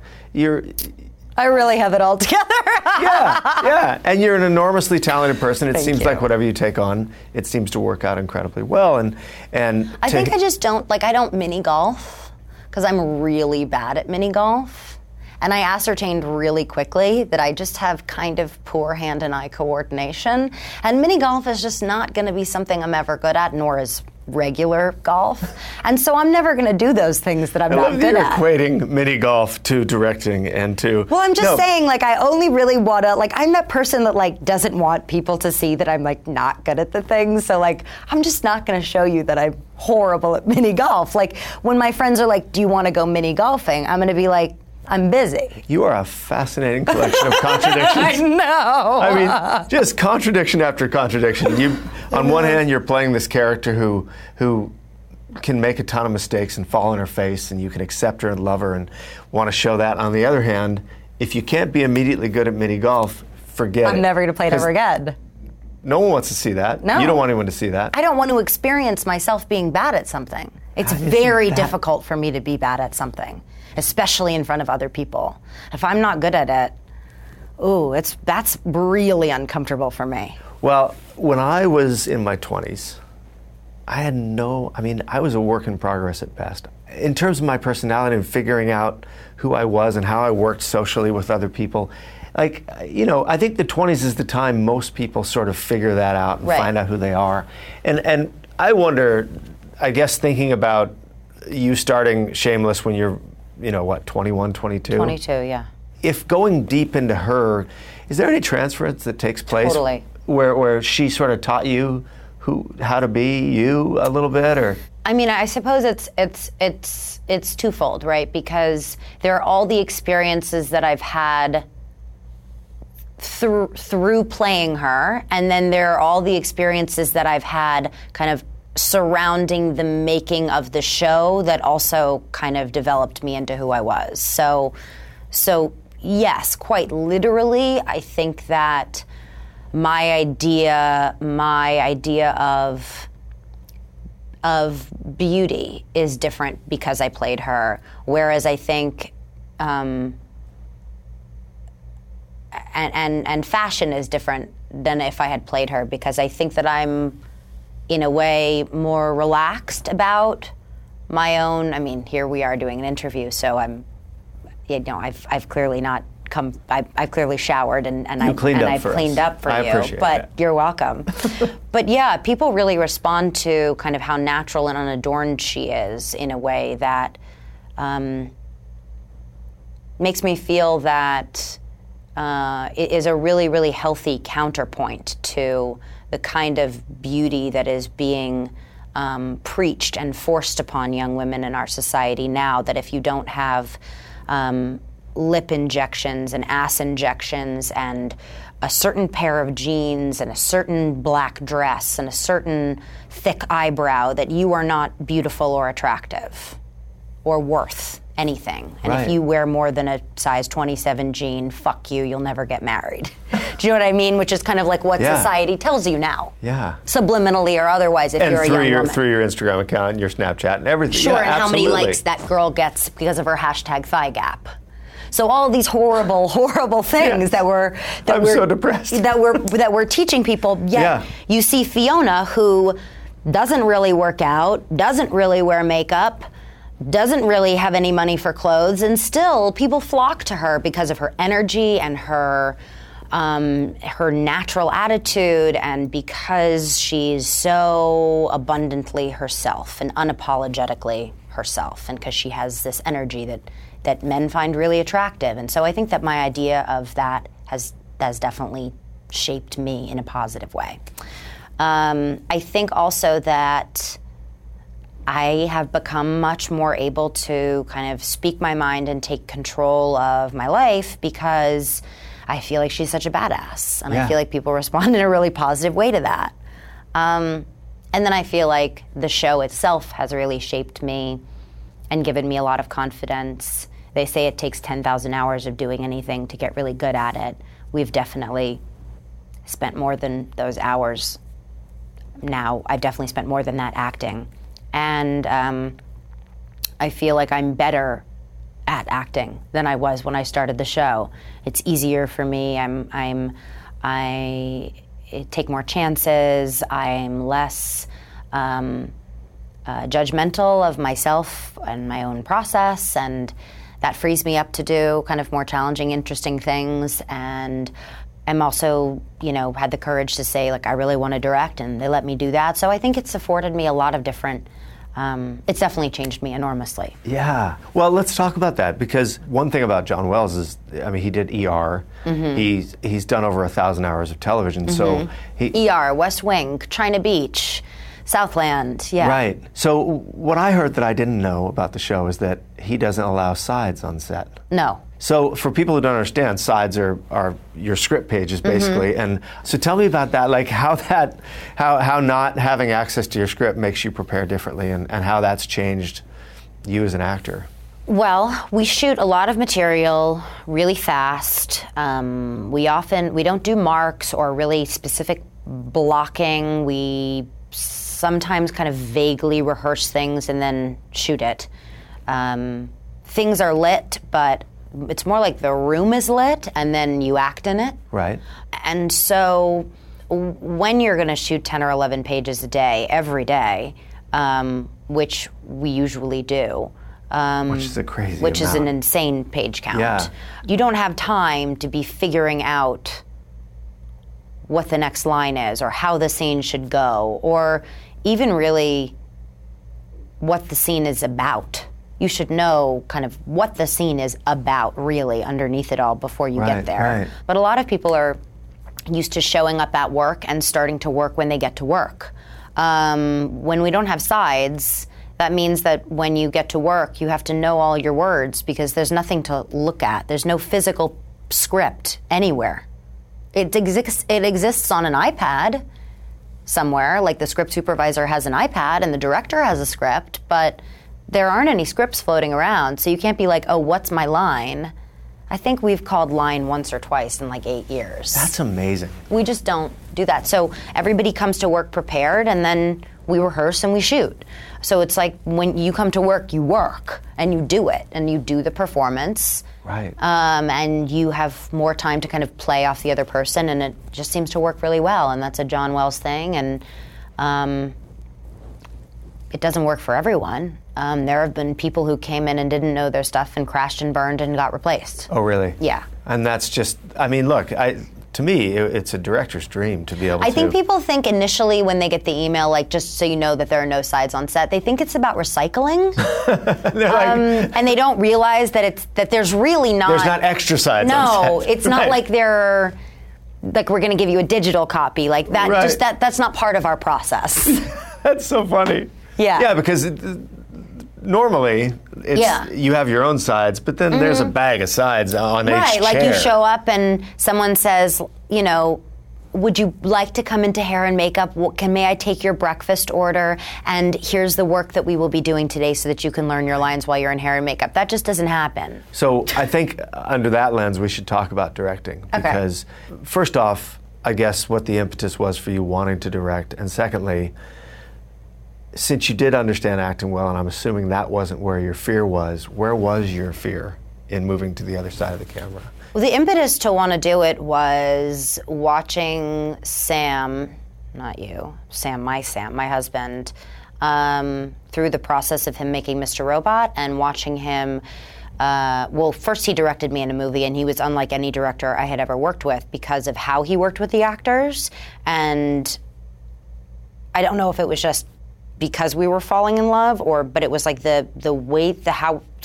I really have it all together. yeah. And you're an enormously talented person. It Thank seems you. like whatever you take on, it seems to work out incredibly well. And I think I just don't, like, I don't mini golf because I'm really bad at mini golf. And I ascertained really quickly that I just have kind of poor hand and eye coordination. And mini golf is just not going to be something I'm ever good at, nor is regular golf. And so I'm never going to do those things that I'm not good at. You're equating mini golf to directing and to... Well, I'm just saying, like, I only really want to, like, I'm that person that, like, doesn't want people to see that I'm, like, not good at the things. So, like, I'm just not going to show you that I'm horrible at mini golf. Like, when my friends are like, do you want to go mini golfing? I'm going to be like, I'm busy. You are a fascinating collection of contradictions. I know. I mean, just contradiction after contradiction. On one hand, you're playing this character who can make a ton of mistakes and fall on her face, and you can accept her and love her and want to show that. On the other hand, if you can't be immediately good at mini golf, forget it. I'm never going to play it ever again. No one wants to see that. No. You don't want anyone to see that. I don't want to experience myself being bad at something. It's very difficult for me to be bad at something, especially in front of other people. If I'm not good at it, that's really uncomfortable for me. Well, when I was in my 20s, I was a work in progress at best. In terms of my personality and figuring out who I was and how I worked socially with other people, like, you know, I think the 20s is the time most people sort of figure that out and find out who they are. And I wonder, I guess, thinking about you starting Shameless when you're, 21, 22? 22, yeah. If going deep into her, is there any transference that takes place? Totally. Where she sort of taught you how to be you a little bit, or? I mean, I suppose it's twofold, right? Because there are all the experiences that I've had through playing her, and then there are all the experiences that I've had kind of surrounding the making of the show that also kind of developed me into who I was. So yes, quite literally, I think that my idea of beauty is different because I played her, whereas I think and fashion is different than if I had played her, because I think that I'm in a way more relaxed about my own. I mean, here we are doing an interview, so I've clearly not come. I've clearly showered and I've cleaned up for you. But you're welcome. But yeah, people really respond to kind of how natural and unadorned she is in a way that makes me feel that it is a really, really healthy counterpoint to the kind of beauty that is being preached and forced upon young women in our society now, that if you don't have lip injections and ass injections and a certain pair of jeans and a certain black dress and a certain thick eyebrow, that you are not beautiful or attractive or worth anything. And if you wear more than a size 27 jean, fuck you, you'll never get married. Do you know what I mean? Which is kind of like what society tells you now. Yeah. Subliminally or otherwise, if you're a young woman. Through your Instagram account and your Snapchat and everything. Sure, and how many likes that girl gets because of her hashtag thigh gap. So all these horrible, horrible things that we're so depressed. that we're teaching people. Yet you see Fiona, who doesn't really work out, doesn't really wear makeup, doesn't really have any money for clothes, and still people flock to her because of her energy and her natural attitude, and because she's so abundantly herself and unapologetically herself, and because she has this energy that men find really attractive. And so I think that my idea of that has definitely shaped me in a positive way. I think also that I have become much more able to kind of speak my mind and take control of my life because I feel like she's such a badass. And I feel like people respond in a really positive way to that. And then I feel like the show itself has really shaped me and given me a lot of confidence. They say it takes 10,000 hours of doing anything to get really good at it. We've definitely spent more than those hours now. I've definitely spent more than that acting. And I feel like I'm better at acting than I was when I started the show. It's easier for me. I take more chances. I'm less judgmental of myself and my own process, and that frees me up to do kind of more challenging, interesting things. And I'm also, had the courage to say, like, I really want to direct, and they let me do that. So I think it's afforded me a lot of different, it's definitely changed me enormously. Yeah. Well, let's talk about that, because one thing about John Wells is, he did ER. Mm-hmm. He's done over 1,000 hours of television. Mm-hmm. So ER, West Wing, China Beach, Southland, yeah. Right. So what I heard that I didn't know about the show is that he doesn't allow sides on set. No. So for people who don't understand, sides are your script pages, basically. Mm-hmm. And so tell me about that, like how not having access to your script makes you prepare differently, and how that's changed you as an actor. Well, we shoot a lot of material really fast. We don't do marks or really specific blocking. We sometimes kind of vaguely rehearse things and then shoot it. Things are lit, but it's more like the room is lit and then you act in it. Right. And so when you're going to shoot 10 or 11 pages a day, every day, which we usually do, which is a crazy Which amount. is an insane page count. Yeah. You don't have time to be figuring out what the next line is or how the scene should go or even really what the scene is about. You should know kind of what the scene is about really underneath it all before you get there. Right. But a lot of people are used to showing up at work and starting to work when they get to work. When we don't have sides, that means that when you get to work, you have to know all your words because there's nothing to look at. There's no physical script anywhere. It exists on an iPad somewhere, like the script supervisor has an iPad and the director has a script, but there aren't any scripts floating around, so you can't be like, oh, what's my line? I think we've called line once or twice in like 8 years. That's amazing. We just don't do that. So everybody comes to work prepared, and then we rehearse and we shoot. So it's like when you come to work, you work, and you do it, and you do the performance. Right. And you have more time to kind of play off the other person, and it just seems to work really well, and that's a John Wells thing, and it doesn't work for everyone. There have been people who came in and didn't know their stuff and crashed and burned and got replaced. Oh, really? Yeah. And that's just, look, to me, it's a director's dream to be able to... I think people think initially when they get the email, like, just so you know that there are no sides on set, they think it's about recycling. And they don't realize that there's really not... There's not extra sides on set. No, it's not like we're going to give you a digital copy. Like, that. Right. Just that's not part of our process. That's so funny. Yeah. Yeah, because... normally, you have your own sides, but then there's a bag of sides on each chair. Right, like you show up and someone says, would you like to come into hair and makeup? May I take your breakfast order? And here's the work that we will be doing today so that you can learn your lines while you're in hair and makeup. That just doesn't happen. So I think under that lens, we should talk about directing. Okay. Because first off, I guess what the impetus was for you wanting to direct, and secondly, since you did understand acting well, and I'm assuming that wasn't where your fear was, where was your fear in moving to the other side of the camera? Well, the impetus to want to do it was watching Sam, not you, my husband, through the process of him making Mr. Robot and watching him, first he directed me in a movie, and he was unlike any director I had ever worked with because of how he worked with the actors. And I don't know if it was just because we were falling in love, but it was like the way, how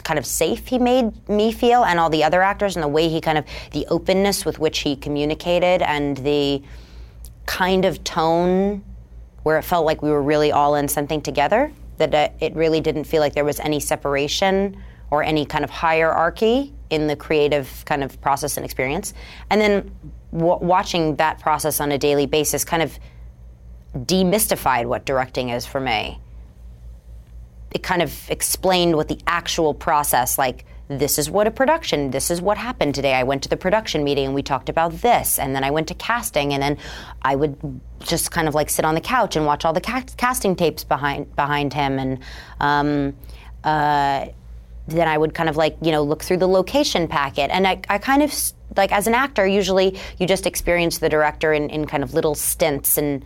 kind of safe he made me feel, and all the other actors, and the way he kind of, the openness with which he communicated, and the kind of tone where it felt like we were really all in something together, that it really didn't feel like there was any separation or any kind of hierarchy in the creative kind of process and experience. And then watching that process on a daily basis kind of demystified what directing is for me. It kind of explained what the actual process, like, this is what a production, this is what happened today. I went to the production meeting and we talked about this, and then I went to casting, and then I would just kind of like sit on the couch and watch all the casting tapes behind him, and then I would kind of like, look through the location packet. And I kind of, like, as an actor, usually you just experience the director in kind of little stints, and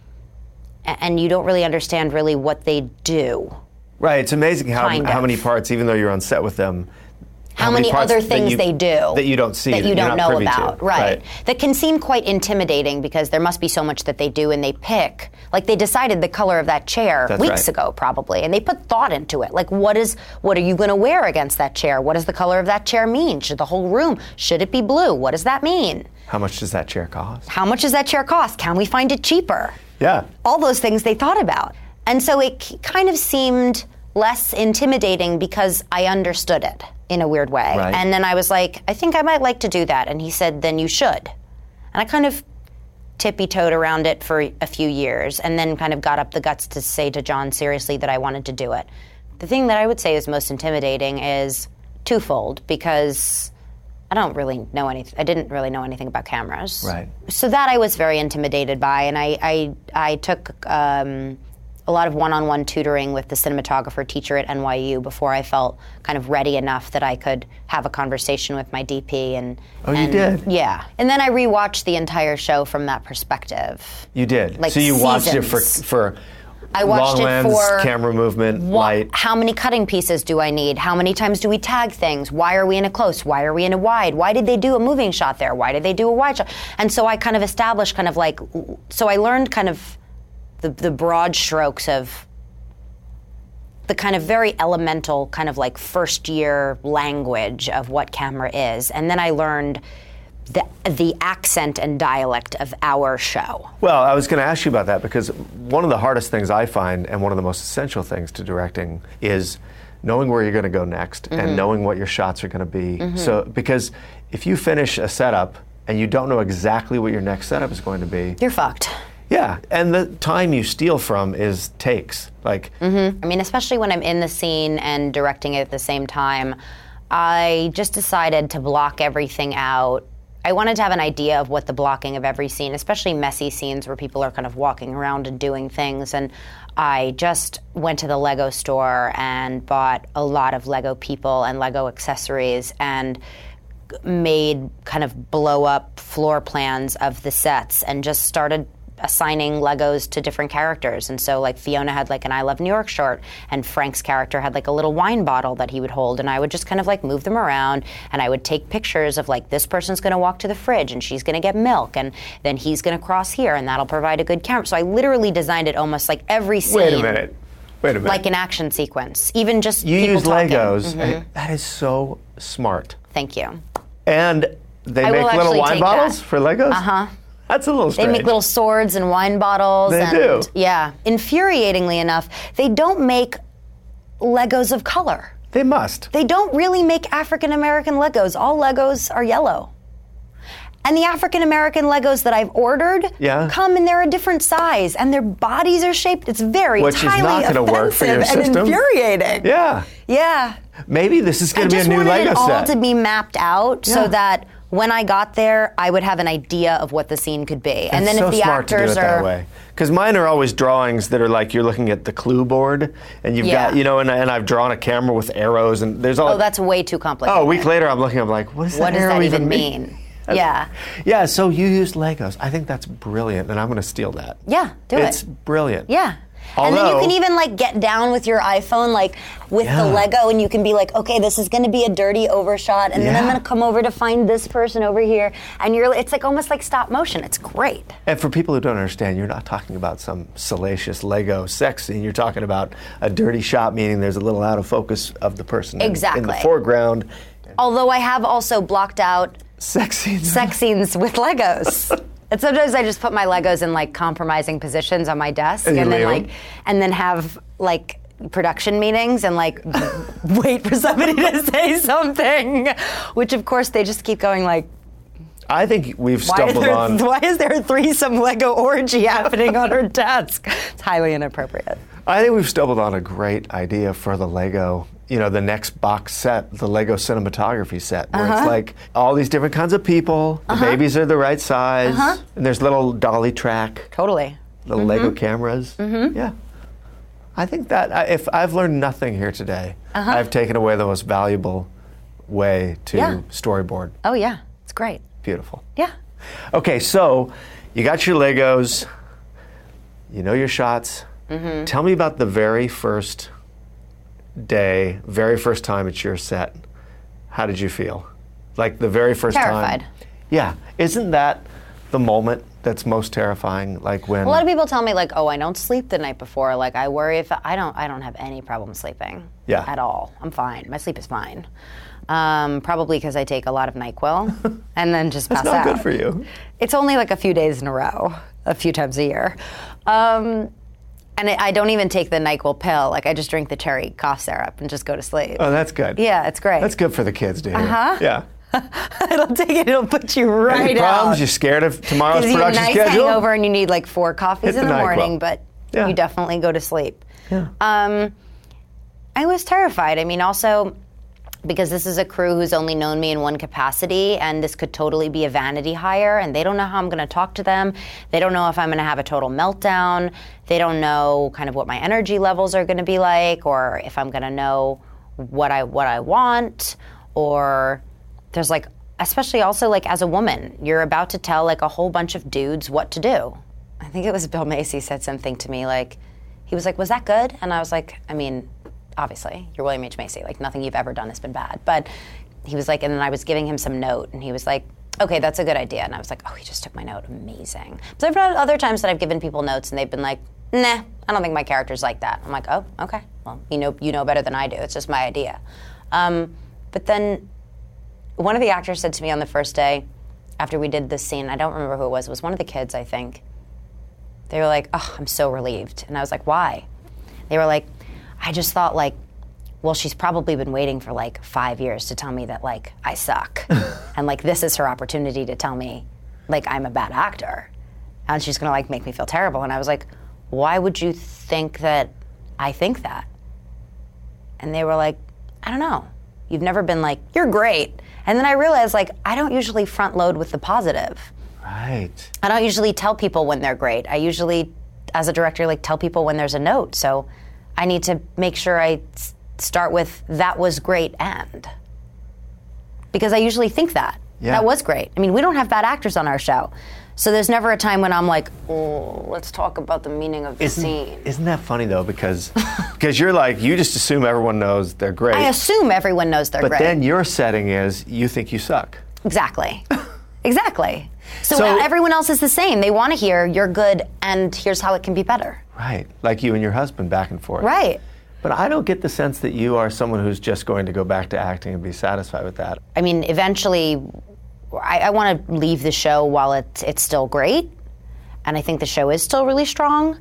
you don't really understand really what they do. Right, it's amazing how many parts, even though you're on set with them, how many other things they do that you don't see, that you don't know about, right? That can seem quite intimidating because there must be so much that they do, and they pick. Like, they decided the color of that chair weeks ago, probably, and they put thought into it. Like, what are you going to wear against that chair? What does the color of that chair mean? Should the whole room, should it be blue? What does that mean? How much does that chair cost? How much does that chair cost? Can we find it cheaper? Yeah. All those things they thought about. And so it kind of seemed less intimidating because I understood it in a weird way. Right. And then I was like, I think I might like to do that. And he said, then you should. And I kind of tippy-toed around it for a few years, and then kind of got up the guts to say to John seriously that I wanted to do it. The thing that I would say is most intimidating is twofold, because I didn't really know anything about cameras. Right. So that I was very intimidated by, and I took a lot of one-on-one tutoring with the cinematographer teacher at NYU before I felt kind of ready enough that I could have a conversation with my DP. You did? Yeah. And then I rewatched the entire show from that perspective. You did? Like, so you watched it seasons. for I watched long it lens, for camera movement, light. How many cutting pieces do I need? How many times do we tag things? Why are we in a close? Why are we in a wide? Why did they do a moving shot there? Why did they do a wide shot? And so I kind of established kind of like, so I learned kind of the broad strokes of the kind of very elemental kind of like first year language of what camera is. And then I learned the accent and dialect of our show. Well, I was going to ask you about that, because one of the hardest things I find, and one of the most essential things to directing, is knowing where you're going to go next, and knowing what your shots are going to be. So, because if you finish a setup and you don't know exactly what your next setup is going to be, You're fucked. Yeah, and the time you steal from is takes. Like, I mean, especially when I'm in the scene and directing it at the same time, I just decided to block everything out. I wanted to have an idea of what the blocking of every scene, especially messy scenes where people are kind of walking around and doing things, and I just went to the Lego store and bought a lot of Lego people and Lego accessories and made kind of blow-up floor plans of the sets and just started assigning Legos to different characters. And so, like, Fiona had like an I Love New York short, and Frank's character had like a little wine bottle that he would hold, and I would just kind of like move them around, and I would take pictures of like, this person's going to walk to the fridge and she's going to get milk, and then he's going to cross here and that'll provide a good camera. So I literally designed it almost like every scene. Wait a minute. Like an action sequence. Even just you people use talking. Legos. That is so smart. Thank you. And they I make will little actually wine take bottles that. for Legos? That's a little strange. They make little swords and wine bottles. They do. Yeah. Infuriatingly enough, they don't make Legos of color. They must. They don't really make African American Legos. All Legos are yellow. And the African American Legos that I've ordered come in, they're a different size, and their bodies are shaped. It's very Which is not going to work for your system. And infuriating. Yeah. Yeah. Maybe this is going to be a new I just Lego wanted it all set. to be mapped out so that when I got there, I would have an idea of what the scene could be. And then so if the smart actors to do it that way. Because mine are always drawings that are like, you're looking at the clue board, and you've got, and I've drawn a camera with arrows, and there's all. Oh, that's way too complicated. Oh, a week later, I'm looking, I'm like, what does that arrow even mean? Yeah. Yeah, so you use Legos. I think that's brilliant, and I'm going to steal that. Yeah, do it. It's brilliant. Yeah. And then you can even like get down with your iPhone like with the Lego and you can be like, okay, this is going to be a dirty overshot and then I'm going to come over to find this person over here. And it's like almost like stop motion. It's great. And for people who don't understand, you're not talking about some salacious Lego sex scene. You're talking about a dirty shot, meaning there's a little out of focus of the person in the foreground. Although I have also blocked out sex scenes with Legos. And sometimes I just put my Legos in like compromising positions on my desk and then have like production meetings and like wait for somebody to say something, which of course they just keep going like, I think we've stumbled on. Why is there a threesome Lego orgy happening on her desk? It's highly inappropriate. I think we've stumbled on a great idea for the Lego, the next box set, the Lego cinematography set, where it's like all these different kinds of people, the babies are the right size, and there's little dolly track. Totally. Little Lego cameras. Yeah. I think that if I've learned nothing here today, I've taken away the most valuable way to storyboard. Oh, yeah. It's great. Beautiful. Yeah. Okay, so you got your Legos, you know your shots. Tell me about the very first day, very first time it's your set. How did you feel? Like the very first time? Terrified. Yeah. Isn't that the moment that's most terrifying? Like when a lot of people tell me like, oh, I don't sleep the night before. Like I worry if I don't have any problem sleeping at all. I'm fine. My sleep is fine. Probably because I take a lot of NyQuil and then just pass out. That's not good for you. It's only like a few days in a row, a few times a year. And I don't even take the NyQuil pill. Like, I just drink the cherry cough syrup and just go to sleep. Oh, that's good. Yeah, it's great. That's good for the kids to hear. Yeah. It'll take it. It'll put you right Any problems? out. You're scared of tomorrow's production nice schedule? Hangover and you need like 4 coffees in the morning, but you definitely go to sleep. Yeah. I was terrified. I mean, also because this is a crew who's only known me in one capacity, and this could totally be a vanity hire, and they don't know how I'm going to talk to them. They don't know if I'm going to have a total meltdown. They don't know kind of what my energy levels are going to be like, or if I'm going to know what I want, or there's like, especially also like as a woman, you're about to tell like a whole bunch of dudes what to do. I think it was Bill Macy said something to me like, he was like, was that good? And I was like, I mean, obviously, you're William H. Macy. Like, nothing you've ever done has been bad. But he was like, and then I was giving him some note, and he was like, okay, that's a good idea. And I was like, oh, he just took my note. Amazing. So I've had other times that I've given people notes, and they've been like, nah, I don't think my character's like that. I'm like, oh, okay. Well, you know better than I do. It's just my idea. But then one of the actors said to me on the first day, after we did this scene, I don't remember who it was one of the kids, I think. They were like, oh, I'm so relieved. And I was like, why? They were like, I just thought like, well, she's probably been waiting for like 5 years to tell me that like I suck. And like this is her opportunity to tell me like I'm a bad actor. And she's gonna like make me feel terrible. And I was like, why would you think that I think that? And they were like, I don't know. You've never been like, you're great. And then I realized like I don't usually front load with the positive. Right. I don't usually tell people when they're great. I usually, as a director, like tell people when there's a note. So I need to make sure I start with that was great and. Because I usually think that. Yeah. That was great. I mean, we don't have bad actors on our show. So there's never a time when I'm like, oh, let's talk about the meaning of the scene. Isn't that funny though? Because you're like, you just assume everyone knows they're great. I assume everyone knows they're great. But then your setting is you think you suck. Exactly. Exactly. So everyone else is the same. They want to hear you're good and here's how it can be better. Right. Like you and your husband back and forth. Right. But I don't get the sense that you are someone who's just going to go back to acting and be satisfied with that. I mean, eventually, I want to leave the show while it's still great. And I think the show is still really strong.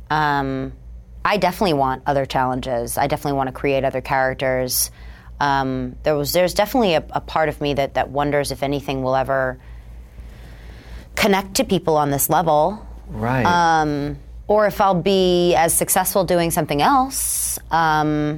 I definitely want other challenges. I definitely want to create other characters. There's definitely a part of me that wonders if anything will ever connect to people on this level. Right. Or if I'll be as successful doing something else. But,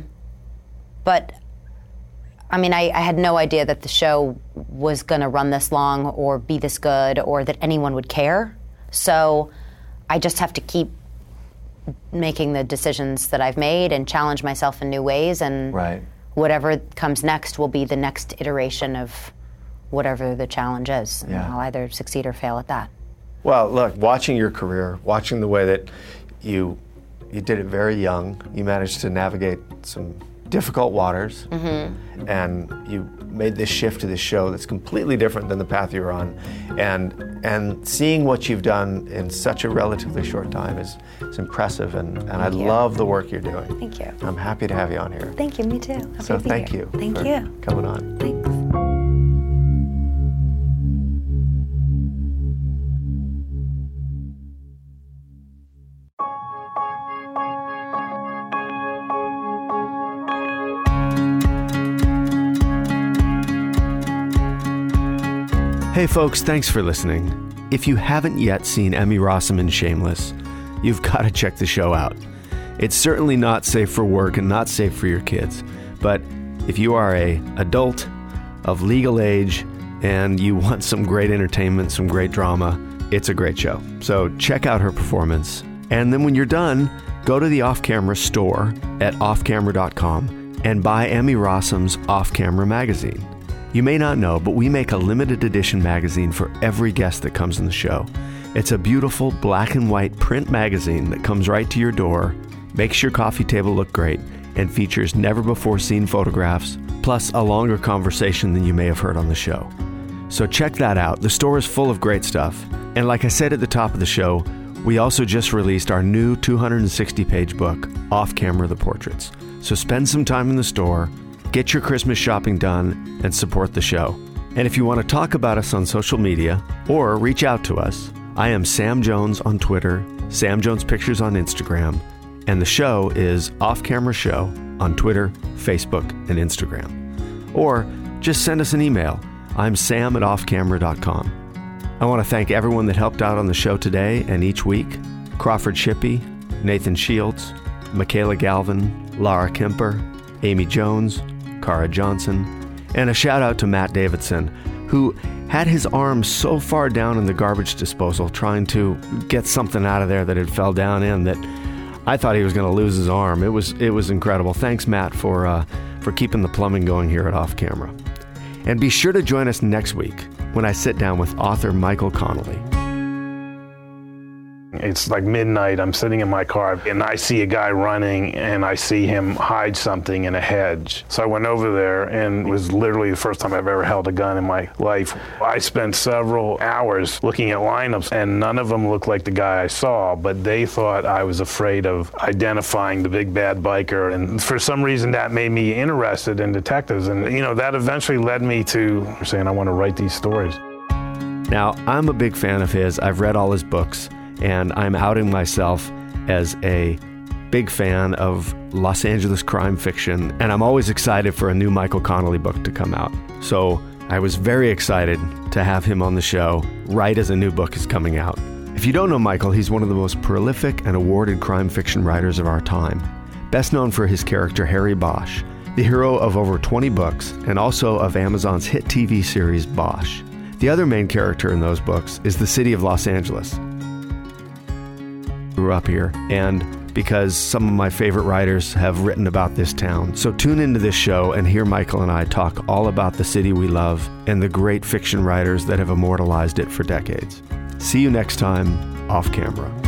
I mean, I had no idea that the show was going to run this long or be this good or that anyone would care. So I just have to keep making the decisions that I've made and challenge myself in new ways. And whatever comes next will be the next iteration of whatever the challenge is. And I'll either succeed or fail at that. Well, look, watching your career, watching the way that you You did it very young. You managed to navigate some difficult waters, and you made this shift to this show that's completely different than the path you were on. And seeing what you've done in such a relatively short time is impressive, and I love the work you're doing. Thank you. I'm happy to have you on here. Thank you, me too. Happy So to be thank here. you. Thank for you. coming on. Thanks. Hey folks, thanks for listening. If you haven't yet seen Emmy Rossum in Shameless, you've got to check the show out. It's certainly not safe for work and not safe for your kids, but if you are an adult of legal age and you want some great entertainment, some great drama, it's a great show. So check out her performance. And then when you're done, go to the Off Camera store at offcamera.com and buy Emmy Rossum's Off Camera magazine. You may not know, but we make a limited edition magazine for every guest that comes on the show. It's a beautiful black and white print magazine that comes right to your door, makes your coffee table look great, and features never-before-seen photographs, plus a longer conversation than you may have heard on the show. So check that out. The store is full of great stuff. And like I said at the top of the show, we also just released our new 260-page book, Off Camera: The Portraits. So spend some time in the store, get your Christmas shopping done, and support the show. And if you want to talk about us on social media or reach out to us, I am Sam Jones on Twitter, Sam Jones Pictures on Instagram, and the show is Off Camera Show on Twitter, Facebook, and Instagram. Or just send us an email. I'm sam@offcamera.com. I want to thank everyone that helped out on the show today and each week. Crawford Shippey, Nathan Shields, Michaela Galvin, Laura Kemper, Amy Jones, Cara Johnson, and a shout out to Matt Davidson, who had his arm so far down in the garbage disposal trying to get something out of there that it fell down in that I thought he was going to lose his arm. It was incredible. Thanks, Matt, for keeping the plumbing going here at Off Camera. And be sure to join us next week when I sit down with author Michael Connelly. It's like midnight, I'm sitting in my car, and I see a guy running, and I see him hide something in a hedge. So I went over there, and it was literally the first time I've ever held a gun in my life. I spent several hours looking at lineups, and none of them looked like the guy I saw, but they thought I was afraid of identifying the big bad biker, and for some reason that made me interested in detectives, and that eventually led me to saying I want to write these stories. Now, I'm a big fan of his. I've read all his books. And I'm outing myself as a big fan of Los Angeles crime fiction, and I'm always excited for a new Michael Connelly book to come out. So I was very excited to have him on the show right as a new book is coming out. If you don't know Michael, he's one of the most prolific and awarded crime fiction writers of our time. Best known for his character Harry Bosch, the hero of over 20 books, and also of Amazon's hit TV series Bosch. The other main character in those books is the city of Los Angeles. Grew up here, and because some of my favorite writers have written about this town. So tune into this show and hear Michael and I talk all about the city we love and the great fiction writers that have immortalized it for decades. See you next time, Off Camera.